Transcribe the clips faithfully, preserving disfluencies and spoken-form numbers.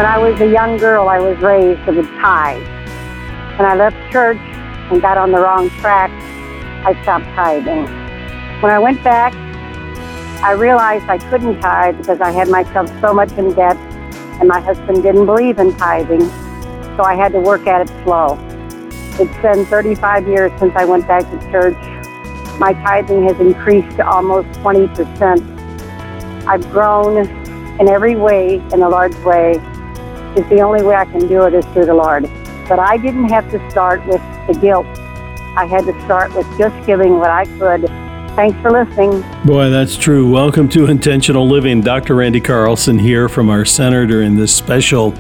When I was a young girl, I was raised with tithe. When I left church and got on the wrong track, I stopped tithing. When I went back, I realized I couldn't tithe because I had myself so much in debt, and my husband didn't believe in tithing, so I had to work at it slow. It's been thirty-five years since I went back to church. My tithing has increased to almost twenty percent. I've grown in every way, in a large way. It's the only way I can do it is through the Lord. But I didn't have to start with the guilt. I had to start with just giving what I could. Thanks for listening. Boy, that's true. Welcome to Intentional Living. Doctor Randy Carlson here from our center during this special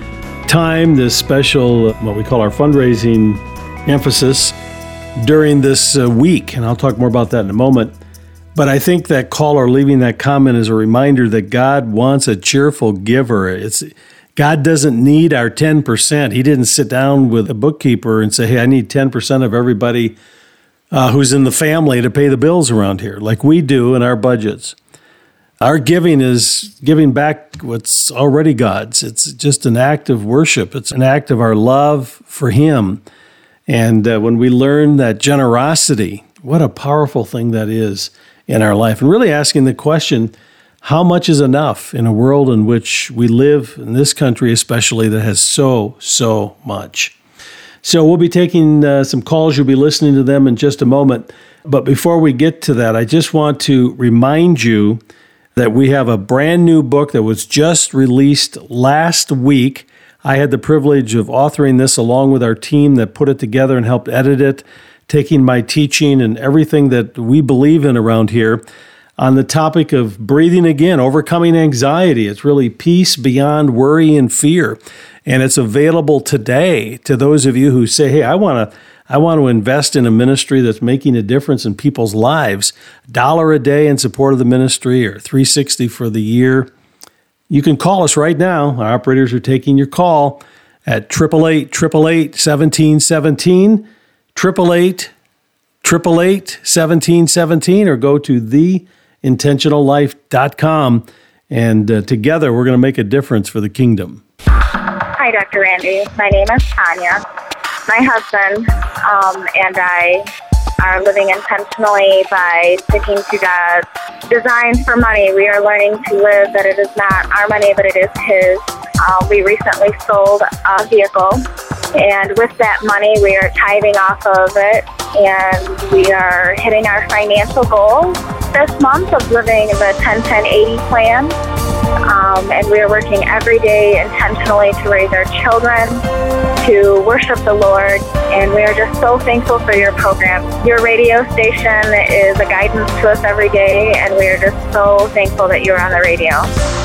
time, this special, what we call our fundraising emphasis during this uh, week. And I'll talk more about that in a moment. But I think that caller leaving that comment is a reminder that God wants a cheerful giver. It's God doesn't need our ten percent. He didn't sit down with a bookkeeper and say, hey, I need ten percent of everybody uh, who's in the family to pay the bills around here, like we do in our budgets. Our giving is giving back what's already God's. It's just an act of worship. It's an act of our love for Him. And uh, when we learn that generosity, what a powerful thing that is in our life. And really asking the question, how much is enough in a world in which we live, in this country especially, that has so, so much? So we'll be taking uh, some calls. You'll be listening to them in just a moment. But before we get to that, I just want to remind you that we have a brand new book that was just released last week. I had the privilege of authoring this along with our team that put it together and helped edit it, taking my teaching and everything that we believe in around here on the topic of breathing again, overcoming anxiety. It's really peace beyond worry and fear. And it's available today to those of you who say, hey, I want to I want to invest in a ministry that's making a difference in people's lives. Dollar a day in support of the ministry or three hundred sixty for the year. You can call us right now. Our operators are taking your call at eight eight eight, eight eight eight, one seven one seven, eight eight eight, eight eight eight, one seven one seven, or go to the intentional life dot com, and uh, together we're going to make a difference for the kingdom. Hi, Doctor Randy. My name is Tanya. My husband um, and I are living intentionally by sticking to God's design for money. We are learning to live that it is not our money, but it is His. Uh, we recently sold a vehicle, and with that money, we are tithing off of it, and we are hitting our financial goals this month of living the ten ten eighty plan. Um, and we are working every day intentionally to raise our children, to worship the Lord, and we are just so thankful for your program. Your radio station is a guidance to us every day, and we are just so thankful that you're on the radio.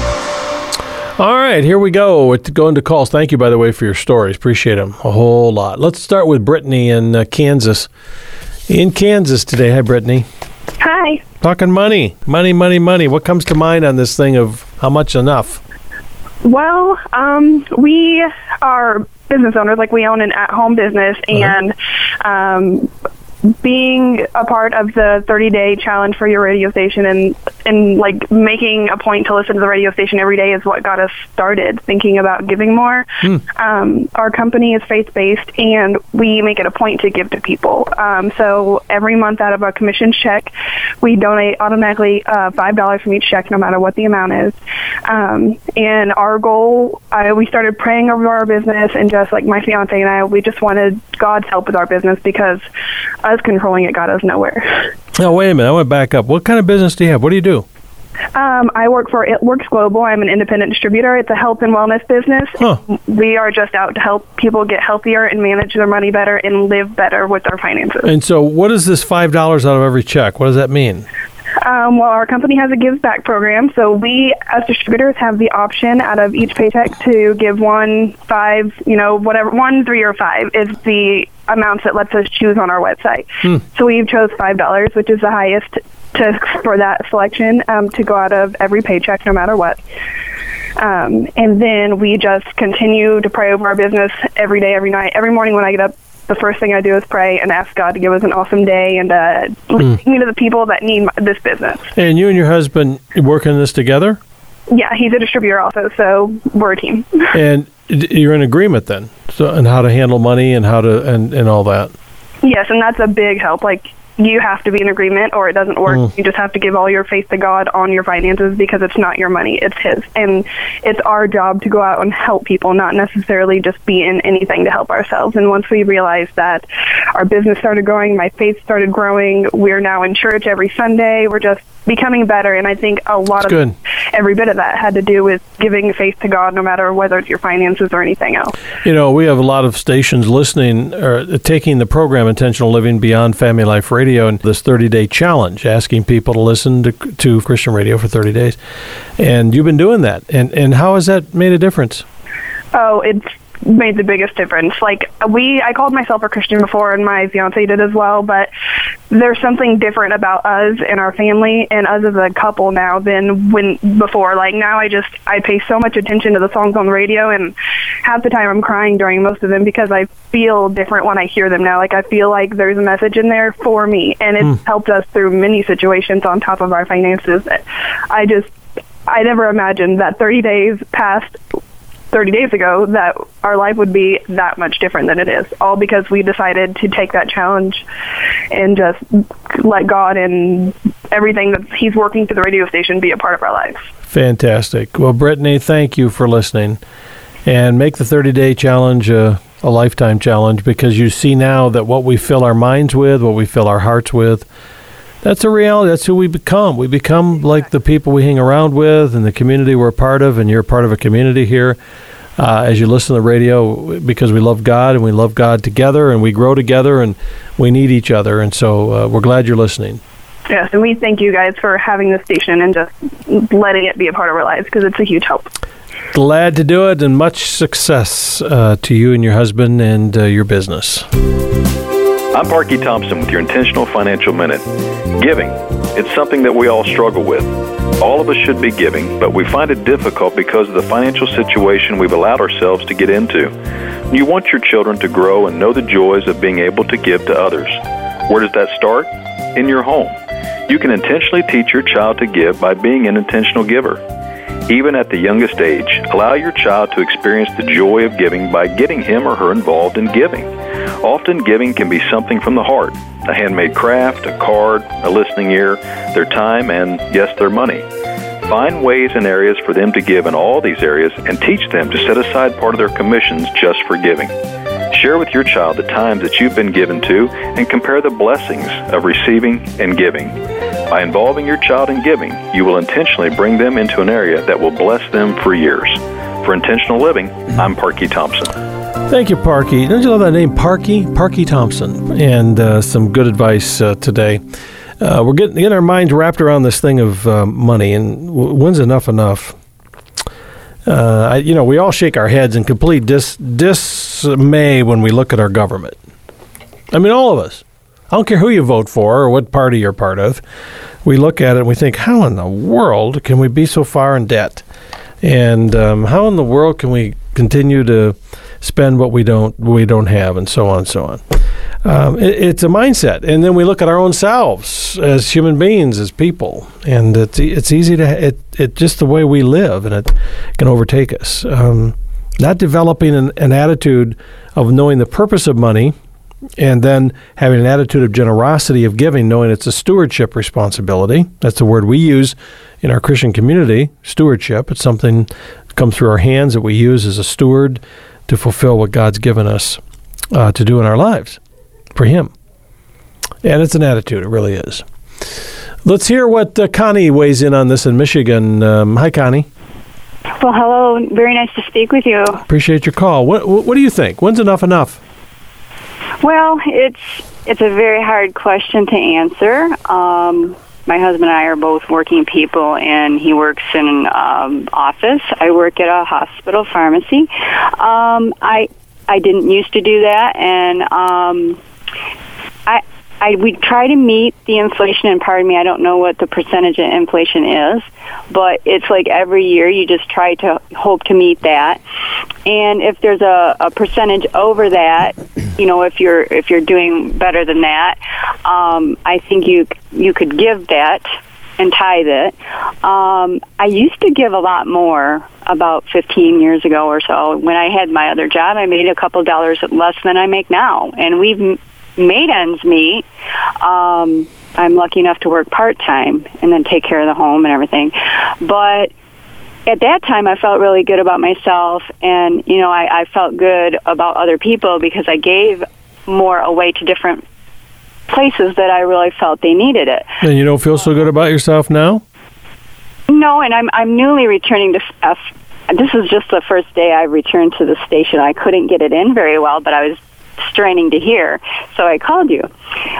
All right, here we go. We're going to calls. Thank you, by the way, for your stories. Appreciate them a whole lot. Let's start with Brittany in uh, Kansas. In Kansas today. Hi, Brittany. Hi. Talking money, money, money, money. What comes to mind on this thing of how much enough? Well, um, we are business owners, like we own an at-home business, and um, being a part of the thirty-day challenge for your radio station and, and like making a point to listen to the radio station every day is what got us started thinking about giving more. Hmm. Um, our company is faith-based, and we make it a point to give to people. Um, so every month out of our commission check, we donate automatically uh, five dollars from each check, no matter what the amount is. Um, and our goal, I, we started praying over our business, and just like my fiance and I, we just wanted God's help with our business because us controlling it got us nowhere. Oh, wait a minute. I want to back up. What kind of business do you have? What do you do? Um, I work for It Works Global. I'm an independent distributor. It's a health and wellness business. Huh. We are just out to help people get healthier and manage their money better and live better with their finances. And so what is this five dollars out of every check? What does that mean? Um, well, our company has a give back program, so we as distributors have the option out of each paycheck to give one, five, you know, whatever, one, three, or five is the amounts that lets us choose on our website. Hmm. So we've chose five dollars, which is the highest to for that selection um, to go out of every paycheck, no matter what. Um, and then we just continue to pray over our business every day, every night, every morning when I get up. The first thing I do is pray and ask God to give us an awesome day and uh, mm. lead me to the people that need my, this business. And you and your husband working this together? Yeah, he's a distributor also, so we're a team. And you're in agreement then, so and how to handle money and how to and, and all that. Yes, and that's a big help. Like, you have to be in agreement or it doesn't work. Mm. You just have to give all your faith to God on your finances because it's not your money, it's His. And it's our job to go out and help people, not necessarily just be in anything to help ourselves. And once we realized that our business started growing, my faith started growing, we're now in church every Sunday, we're just becoming better. And I think a lot That's of good. every bit of that had to do with giving faith to God, no matter whether it's your finances or anything else. You know, we have a lot of stations listening or taking the program Intentional Living beyond Family Life Radio and this thirty-day challenge, asking people to listen to, to Christian radio for thirty days. And you've been doing that. And, and how has that made a difference? Oh, it's made the biggest difference. Like, we, I called myself a Christian before, and my fiance did as well, but there's something different about us and our family and us as a couple now than when before. Like, now I just, I pay so much attention to the songs on the radio, and half the time I'm crying during most of them because I feel different when I hear them now. Like, I feel like there's a message in there for me, and it's mm. helped us through many situations on top of our finances. I just, I never imagined that thirty days past thirty days ago that our life would be that much different than it is, all because we decided to take that challenge and just let God and everything that He's working through the radio station be a part of our lives. Fantastic. Well, Brittany, thank you for listening. And make the thirty-day challenge a, a lifetime challenge, because you see now that what we fill our minds with, what we fill our hearts with, that's a reality. That's who we become. We become like the people we hang around with and the community we're a part of, and you're part of a community here uh, as you listen to the radio, because we love God and we love God together and we grow together and we need each other. And so uh, we're glad you're listening. Yes, and we thank you guys for having this station and just letting it be a part of our lives, because it's a huge help. Glad to do it, and much success uh, to you and your husband and uh, your business. I'm Parky Thompson with your Intentional Financial Minute. Giving, it's something that we all struggle with. All of us should be giving, but we find it difficult because of the financial situation we've allowed ourselves to get into. You want your children to grow and know the joys of being able to give to others. Where does that start? In your home. You can intentionally teach your child to give by being an intentional giver. Even at the youngest age, allow your child to experience the joy of giving by getting him or her involved in giving. Often giving can be something from the heart, a handmade craft, a card, a listening ear, their time, and, yes, their money. Find ways and areas for them to give in all these areas and teach them to set aside part of their commissions just for giving. Share with your child the times that you've been given to and compare the blessings of receiving and giving. By involving your child in giving, you will intentionally bring them into an area that will bless them for years. For Intentional Living, I'm Parky Thompson. Thank you, Parky. Don't you love that name, Parky? Parky Thompson. And uh, some good advice uh, today. Uh, we're getting, getting our minds wrapped around this thing of uh, money, and w- when's enough enough? Uh, I, you know, we all shake our heads in complete dis- dismay when we look at our government. I mean, all of us. I don't care who you vote for or what party you're part of. We look at it and we think, how in the world can we be so far in debt? And um, how in the world can we continue to spend what we don't we don't have, and so on and so on. Um, it, it's a mindset. And then we look at our own selves as human beings, as people. And it's it's easy to, it, it just the way we live, and it can overtake us. Um, not developing an, an attitude of knowing the purpose of money, and then having an attitude of generosity, of giving, knowing it's a stewardship responsibility. That's the word we use in our Christian community, stewardship. It's something that comes through our hands that we use as a steward to fulfill what God's given us uh, to do in our lives for Him. And it's an attitude. It really is. Let's hear what uh, Connie weighs in on this in Michigan. Um, hi, Connie. Well, hello. Very nice to speak with you. Appreciate your call. What, what do you think? When's enough enough? Well, it's it's a very hard question to answer. Um, my husband and I are both working people, and he works in an um, office. I work at a hospital pharmacy. Um, I I didn't used to do that, and um, I I we try to meet the inflation. And pardon me, I don't know what the percentage of inflation is, but it's like every year you just try to hope to meet that. And if there's a, a percentage over that, you know, if you're if you're doing better than that, um, I think you you could give that and tithe it. Um, I used to give a lot more about fifteen years ago or so. When I had my other job, I made a couple dollars less than I make now, and we've m- made ends meet. Um, I'm lucky enough to work part-time and then take care of the home and everything. But at that time, I felt really good about myself, and, you know, I, I felt good about other people because I gave more away to different places that I really felt they needed it. And you don't feel so good about yourself now? No, and I'm I'm newly returning to F. This is just the first day I returned to the station. I couldn't get it in very well, but I was straining to hear, so I called you.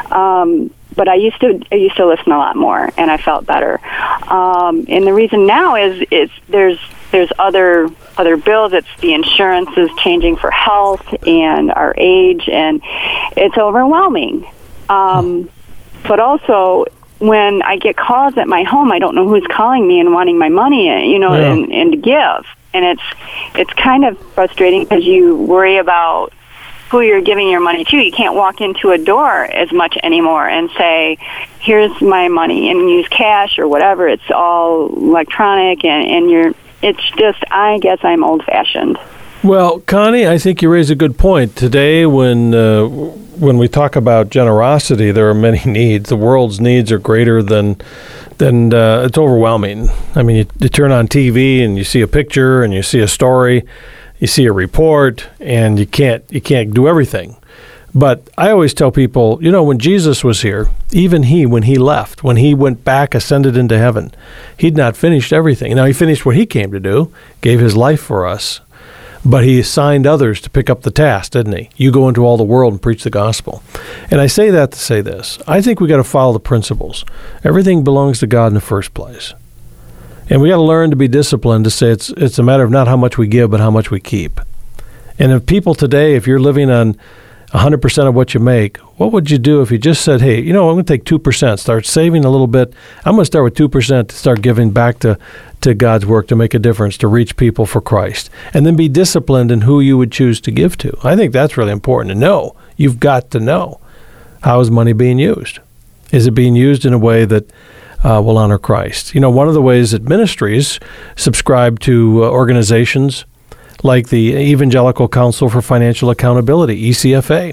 Um, but I used to I used to listen a lot more, and I felt better. Um, and the reason now is is there's there's other other bills. It's the insurance is changing for health and our age, and it's overwhelming. Um, but also, when I get calls at my home, I don't know who's calling me and wanting my money, you know, yeah. and, and to give. And it's it's kind of frustrating because you worry about who you're giving your money to. You can't walk into a door as much anymore and say, here's my money, and use cash or whatever. It's all electronic, and, and you're. It's just, I guess I'm old-fashioned. Well, Connie, I think you raise a good point. Today, when uh, when we talk about generosity, there are many needs. The world's needs are greater than, than uh, it's overwhelming. I mean, you, you turn on T V and you see a picture and you see a story, you see a report, and you can't you can't do everything. But I always tell people, you know, when Jesus was here, even he, when he left, when he went back, ascended into heaven, he'd not finished everything. Now, he finished what he came to do, gave his life for us. But he assigned others to pick up the task, didn't he? You go into all the world and preach the gospel. And I say that to say this. I think we got to follow the principles. Everything belongs to God in the first place. And we got to learn to be disciplined to say it's it's a matter of not how much we give, but how much we keep. And if people today, if you're living on one hundred percent of what you make, what would you do if you just said, hey, you know, I'm going to take two percent, start saving a little bit. I'm going to start with two percent to start giving back to, to God's work to make a difference, to reach people for Christ. And then be disciplined in who you would choose to give to. I think that's really important to know. You've got to know. How is money being used? Is it being used in a way that uh, will honor Christ? You know, one of the ways that ministries subscribe to uh, organizations like the Evangelical Council for Financial Accountability, E C F A.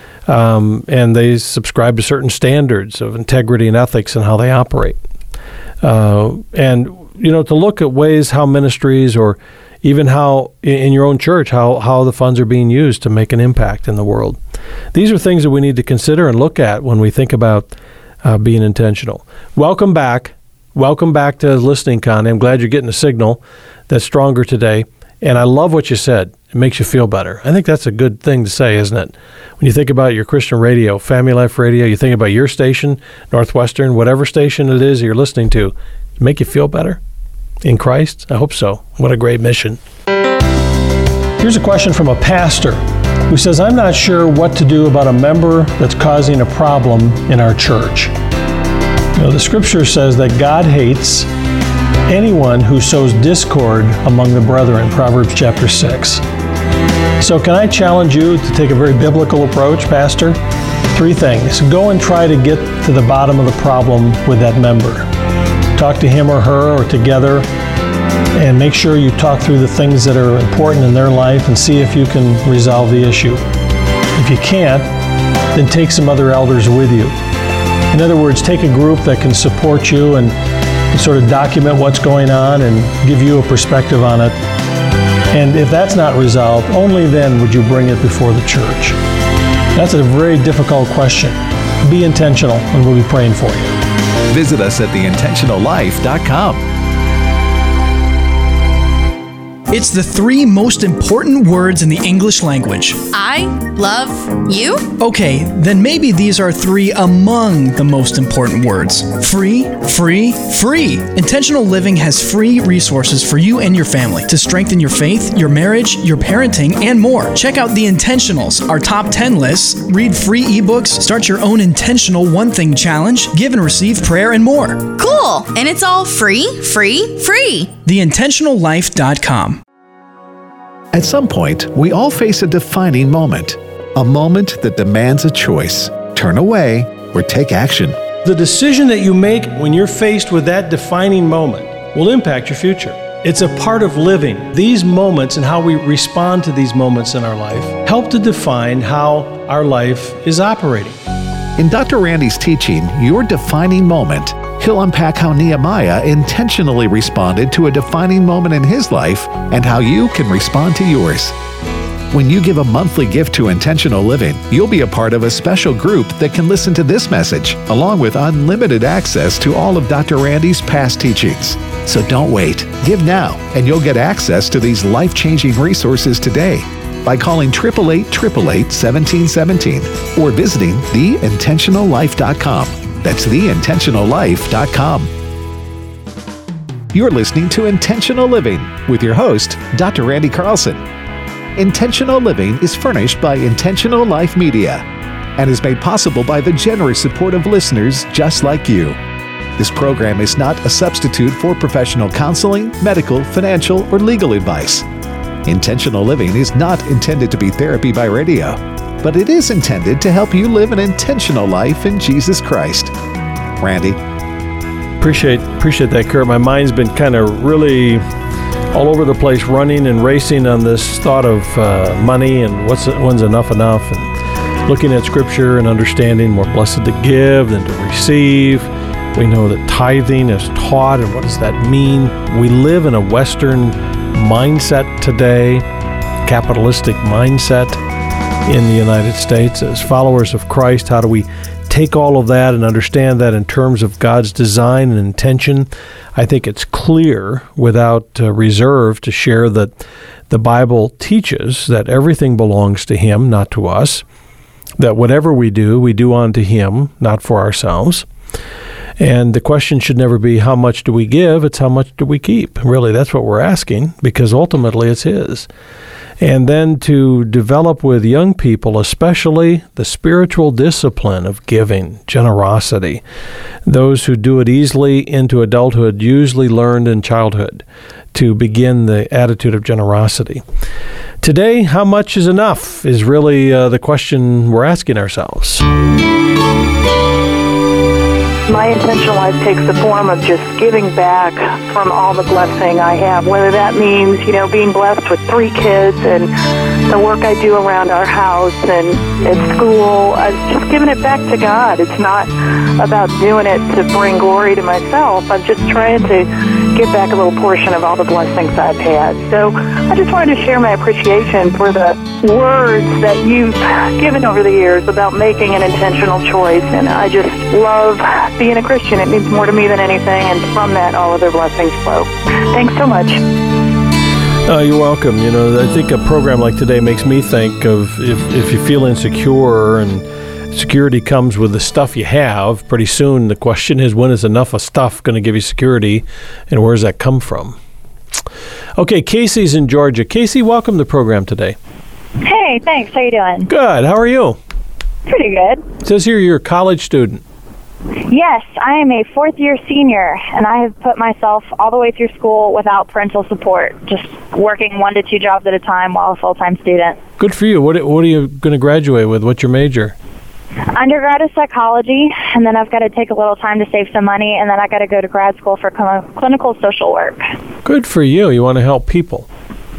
Um, and they subscribe to certain standards of integrity and ethics and how they operate. Uh, and, you know, to look at ways how ministries or even how in your own church, how, how the funds are being used to make an impact in the world. These are things that we need to consider and look at when we think about uh, being intentional. Welcome back. Welcome back to listening, Connie. I'm glad you're getting a signal that's stronger today. And I love what you said. It makes you feel better. I think that's a good thing to say, isn't it? When you think about your Christian radio, Family Life Radio, you think about your station, Northwestern, whatever station it is you're listening to, make you feel better in Christ? I hope so. What a great mission. Here's a question from a pastor who says, I'm not sure what to do about a member that's causing a problem in our church. You know, the scripture says that God hates anyone who sows discord among the brethren, Proverbs chapter six. So can I challenge you to take a very biblical approach, Pastor? Three things. Go and try to get to the bottom of the problem with that member. Talk to him or her or together, and make sure you talk through the things that are important in their life and see if you can resolve the issue. If you can't, then take some other elders with you. In other words, take a group that can support you and sort of document what's going on and give you a perspective on it. And if that's not resolved, only then would you bring it before the church. That's a very difficult question. Be intentional, and we'll be praying for you. Visit us at the intentional life dot com. It's the three most important words in the English language. I love you? Okay, then maybe these are three among the most important words. Free, free, free. Intentional Living has free resources for you and your family to strengthen your faith, your marriage, your parenting, and more. Check out The Intentionals, our top ten lists, read free ebooks, start your own intentional one thing challenge, give and receive prayer, and more. Cool! And it's all free, free, free. the intentional life dot com. At some point, we all face a defining moment. A moment that demands a choice. Turn away or take action. The decision that you make when you're faced with that defining moment will impact your future. It's a part of living. These moments and how we respond to these moments in our life help to define how our life is operating. In Doctor Randy's teaching, Your Defining Moment, he'll unpack how Nehemiah intentionally responded to a defining moment in his life and how you can respond to yours. When you give a monthly gift to Intentional Living, you'll be a part of a special group that can listen to this message, along with unlimited access to all of Doctor Randy's past teachings. So don't wait. Give now, and you'll get access to these life-changing resources today by calling eight eight eight, eight eight eight, one seven one seven or visiting the intentional life dot com. That's the intentional life dot com. You're listening to Intentional Living with your host, Doctor Randy Carlson. Intentional Living is furnished by Intentional Life Media and is made possible by the generous support of listeners just like you. This program is not a substitute for professional counseling, medical, financial, or legal advice. Intentional Living is not intended to be therapy by radio, but it is intended to help you live an intentional life in Jesus Christ. Randy? Appreciate, appreciate that, Kurt. My mind's been kind of really all over the place, running and racing on this thought of uh, money and what's when's enough enough, and looking at Scripture and understanding more blessed to give than to receive. We know that tithing is taught, and what does that mean? We live in a Western mindset today, capitalistic mindset in the United States. As followers of Christ, how do we take all of that and understand that in terms of God's design and intention? I think it's clear without uh, reserve to share that the Bible teaches that everything belongs to Him, not to us, that whatever we do, we do unto Him, not for ourselves. And the question should never be how much do we give, it's how much do we keep. Really, that's what we're asking, because ultimately it's His. And then to develop with young people, especially the spiritual discipline of giving, generosity. Those who do it easily into adulthood usually learned in childhood to begin the attitude of generosity. Today, how much is enough is really uh, the question we're asking ourselves. My intentional life takes the form of just giving back from all the blessing I have, whether that means, you know, being blessed with three kids and the work I do around our house and at school. I'm just giving it back to God. It's not about doing it to bring glory to myself. I'm just trying to give back a little portion of all the blessings I've had. So I just wanted to share my appreciation for the words that you've given over the years about making an intentional choice. And I just love being a Christian. It means more to me than anything, and from that, all other blessings flow. Thanks so much. Uh, you're welcome. You know, I think a program like today makes me think of if, if you feel insecure, and security comes with the stuff you have, pretty soon the question is, when is enough of stuff going to give you security, and where does that come from? Okay, Casey's in Georgia. Casey, welcome to the program today. Hey, thanks. How you doing? Good. How are you? Pretty good. It says here you're a college student. Yes, I am a fourth-year senior, and I have put myself all the way through school without parental support, just working one to two jobs at a time while a full-time student. Good for you. What What are you going to graduate with? What's your major? Undergrad is psychology, and then I've got to take a little time to save some money, and then I got to go to grad school for cl- clinical social work. Good for you. You want to help people.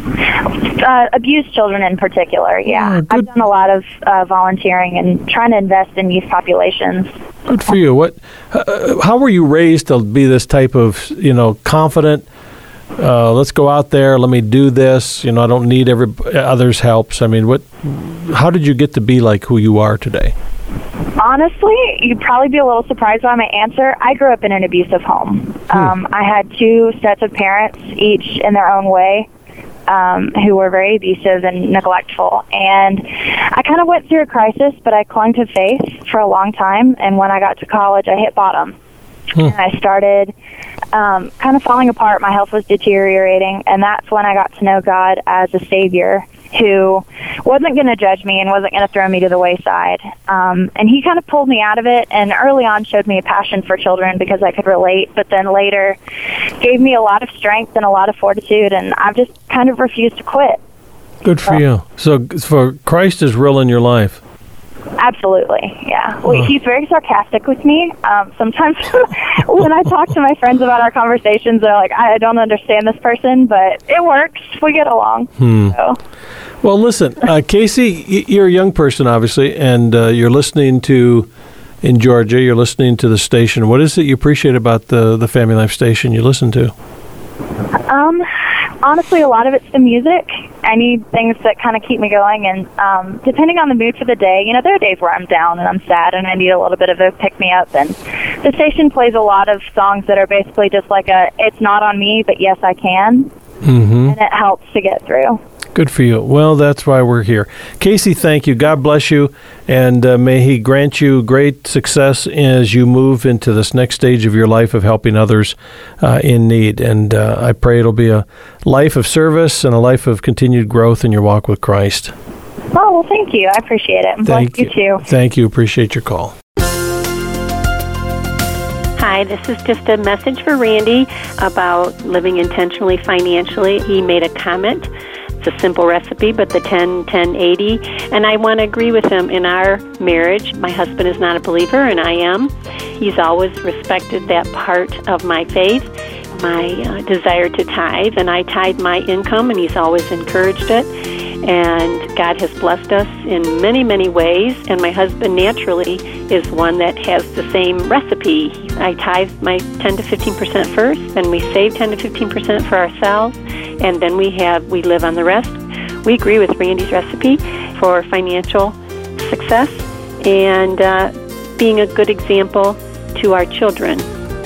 Uh, abused children in particular, yeah. Oh, I've done a lot of uh, volunteering and trying to invest in youth populations. Good for you. What? Uh, how were you raised to be this type of, you know, confident, uh, let's go out there, let me do this, you know, I don't need every others' helps. I mean, what? How did you get to be like who you are today? Honestly, you'd probably be a little surprised by my answer. I grew up in an abusive home. Hmm. Um, I had two sets of parents, each in their own way. Um, who were very abusive and neglectful. And I kind of went through a crisis, but I clung to faith for a long time. And when I got to college, I hit bottom. Hmm. And I started um, kind of falling apart. My health was deteriorating. And that's when I got to know God as a Savior who wasn't going to judge me and wasn't going to throw me to the wayside. Um, and he kind of pulled me out of it, and early on showed me a passion for children because I could relate, but then later gave me a lot of strength and a lot of fortitude, and I've just kind of refused to quit. Good for so. you. So, for Christ is real in your life. Absolutely, yeah. Well, he's very sarcastic with me. Um, sometimes when I talk to my friends about our conversations, they're like, I don't understand this person, but it works. We get along. Hmm. So. Well, listen, uh, Casey, y- you're a young person, obviously, and uh, you're listening to, in Georgia, you're listening to the station. What is it you appreciate about the, the Family Life station you listen to? Um, honestly, a lot of it's the music. I need things that kind of keep me going, and um, depending on the mood for the day, you know, there are days where I'm down and I'm sad and I need a little bit of a pick-me-up, and the station plays a lot of songs that are basically just like a, it's not on me, but yes, I can, Mm-hmm. and it helps to get through. Good for you. Well, that's why we're here. Casey, thank you. God bless you, and uh, may He grant you great success as you move into this next stage of your life of helping others uh, in need. And uh, I pray it'll be a life of service and a life of continued growth in your walk with Christ. Oh, well, thank you. I appreciate it. And Thank bless you, you. too. Thank you. Appreciate your call. Hi, this is just a message for Randy about living intentionally financially. He made a comment. It's a simple recipe, but the ten ten eighty. And I want to agree with him. In our marriage, my husband is not a believer, and I am. He's always respected that part of my faith, my uh, desire to tithe. And I tithe my income, and he's always encouraged it. And God has blessed us in many, many ways. And my husband naturally is one that has the same recipe. I tithe my ten to fifteen percent first, then we save ten to fifteen percent for ourselves, and then we have we live on the rest. We agree with Randy's recipe for financial success and uh, being a good example to our children.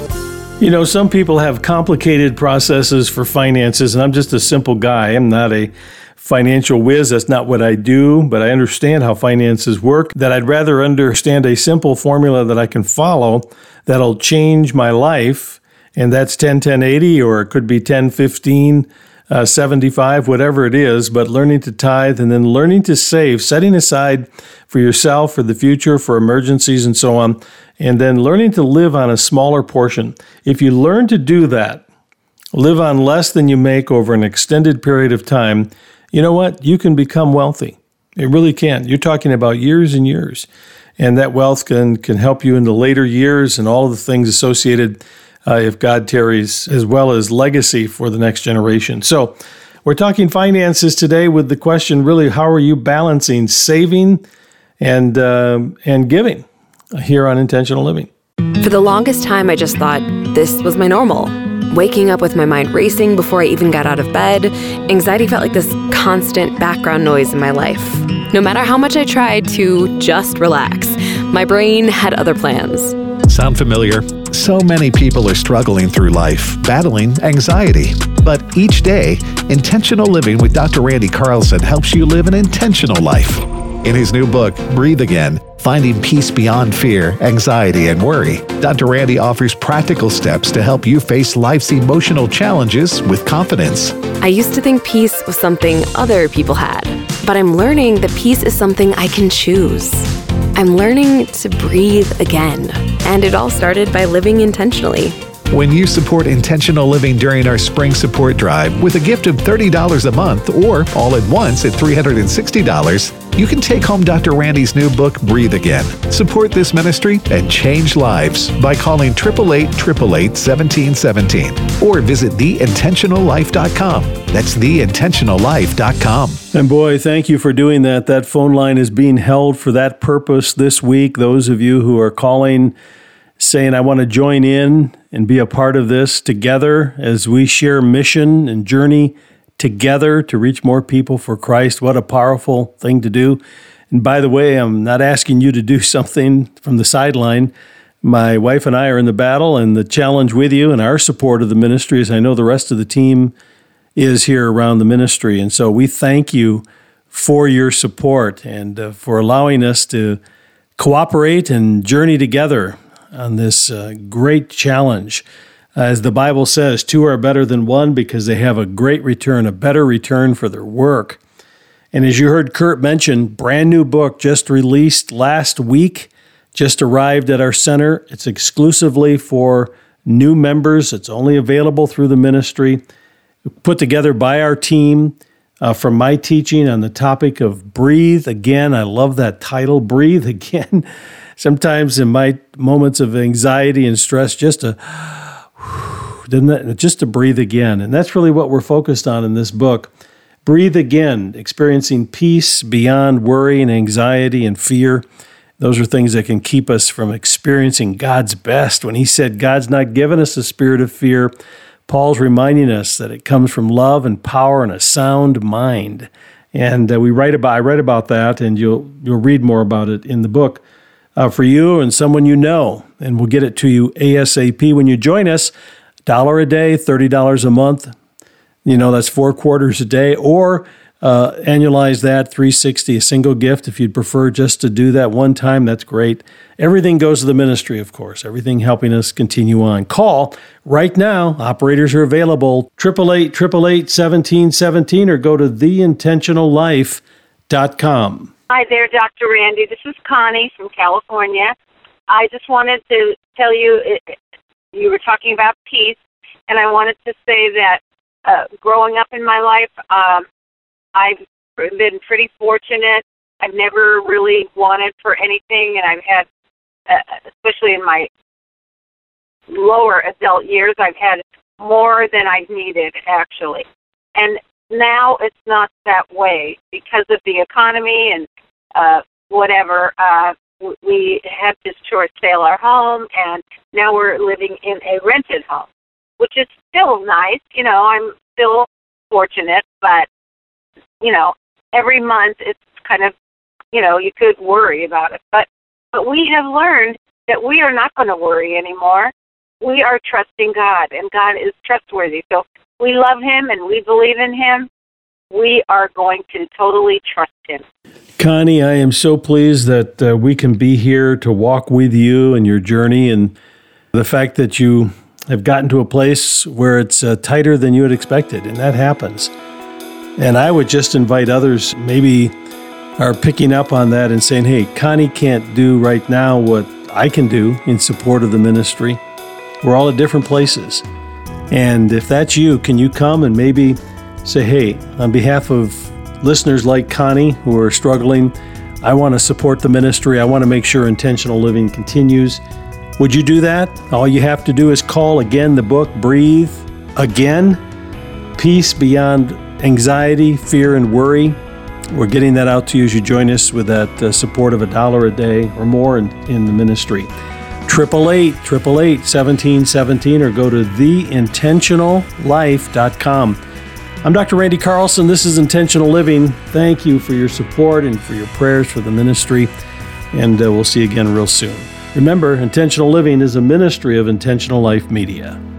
You know, some people have complicated processes for finances, and I'm just a simple guy. I'm not a financial whiz. That's not what I do, but I understand how finances work, that I'd rather understand a simple formula that I can follow that'll change my life, and that's ten ten eighty, or it could be ten fifteen uh, seventy-five, whatever it is, but learning to tithe and then learning to save, setting aside for yourself, for the future, for emergencies and so on, and then learning to live on a smaller portion. If you learn to do that, live on less than you make over an extended period of time, you know what? You can become wealthy. It really can. You're talking about years and years. And that wealth can, can help you in the later years and all of the things associated uh, if God tarries, as well as legacy for the next generation. So we're talking finances today with the question, really, how are you balancing saving and uh, and giving here on Intentional Living? For the longest time, I just thought this was my normal. Waking up with my mind racing before I even got out of bed, anxiety felt like this constant background noise in my life. No matter how much I tried to just relax, my brain had other plans. Sound familiar? So many people are struggling through life, battling anxiety. But each day, Intentional Living with Doctor Randy Carlson helps you live an intentional life. In his new book, Breathe Again, Finding Peace Beyond Fear, Anxiety, and Worry, Doctor Randy offers practical steps to help you face life's emotional challenges with confidence. I used to think peace was something other people had, but I'm learning that peace is something I can choose. I'm learning to breathe again, and it all started by living intentionally. When you support Intentional Living during our Spring Support Drive with a gift of thirty dollars a month or all at once at three hundred sixty dollars, you can take home Doctor Randy's new book, Breathe Again. Support this ministry and change lives by calling eight eight eight, eight eight eight, one seven one seven or visit the intentional life dot com. That's the intentional life dot com. And boy, thank you for doing that. That phone line is being held for that purpose this week. Those of you who are calling saying, I want to join in and be a part of this together as we share mission and journey together to reach more people for Christ. What a powerful thing to do. And by the way, I'm not asking you to do something from the sideline. My wife and I are in the battle and the challenge with you and our support of the ministry, as I know the rest of the team is here around the ministry. And so we thank you for your support and uh, for allowing us to cooperate and journey together on this uh, great challenge. As the Bible says, two are better than one because they have a great return, a better return for their work. And as you heard Kurt mention, brand new book just released last week, just arrived at our center. It's exclusively for new members. It's only available through the ministry, put together by our team, uh, from my teaching on the topic of breathe again. I love that title, Breathe Again. Sometimes in my moments of anxiety and stress, just to, doesn't that, just to breathe again. And that's really what we're focused on in this book. Breathe again, experiencing peace beyond worry and anxiety and fear. Those are things that can keep us from experiencing God's best. When he said God's not given us a spirit of fear, Paul's reminding us that it comes from love and power and a sound mind. And uh, we write about I write about that, and you'll you'll read more about it in the book uh, for you and someone you know. And we'll get it to you ASAP when you join us. a dollar a day, thirty dollars a month. You know, that's four quarters a day, or uh, annualize that, three hundred sixty, a single gift. If you'd prefer just to do that one time, that's great. Everything goes to the ministry, of course, everything helping us continue on. Call right now. Operators are available, eight eight eight, eight eight eight, one seven one seven, or go to the intentional life dot com. Hi there, Doctor Randy. This is Connie from California. I just wanted to tell you, you were talking about peace, and I wanted to say that Uh, growing up in my life, um, I've been pretty fortunate. I've never really wanted for anything, and I've had, uh, especially in my lower adult years, I've had more than I've needed, actually. And now it's not that way because of the economy and uh, whatever. Uh, we had to short sale our home, and now we're living in a rented home, which is still nice. You know, I'm still fortunate, but, you know, every month it's kind of, you know, you could worry about it. But, but we have learned that we are not going to worry anymore. We are trusting God, and God is trustworthy. So we love him and we believe in him. We are going to totally trust him. Connie, I am so pleased that uh, we can be here to walk with you in your journey, and the fact that you have gotten to a place where it's uh, tighter than you had expected, and that happens. And I would just invite others maybe are picking up on that and saying, hey, Connie can't do right now what I can do in support of the ministry. We're all at different places. And if that's you, can you come and maybe say, hey, on behalf of listeners like Connie who are struggling, I want to support the ministry. I want to make sure Intentional Living continues. Would you do that? All you have to do is call again the book, Breathe Again, Peace Beyond Anxiety, Fear, and Worry. We're getting that out to you as you join us with that uh, support of a dollar a day or more in, in the ministry. eight eight eight, eight eight eight, one seven one seven, or go to the intentional life dot com. I'm Doctor Randy Carlson. This is Intentional Living. Thank you for your support and for your prayers for the ministry, and uh, we'll see you again real soon. Remember, Intentional Living is a ministry of Intentional Life Media.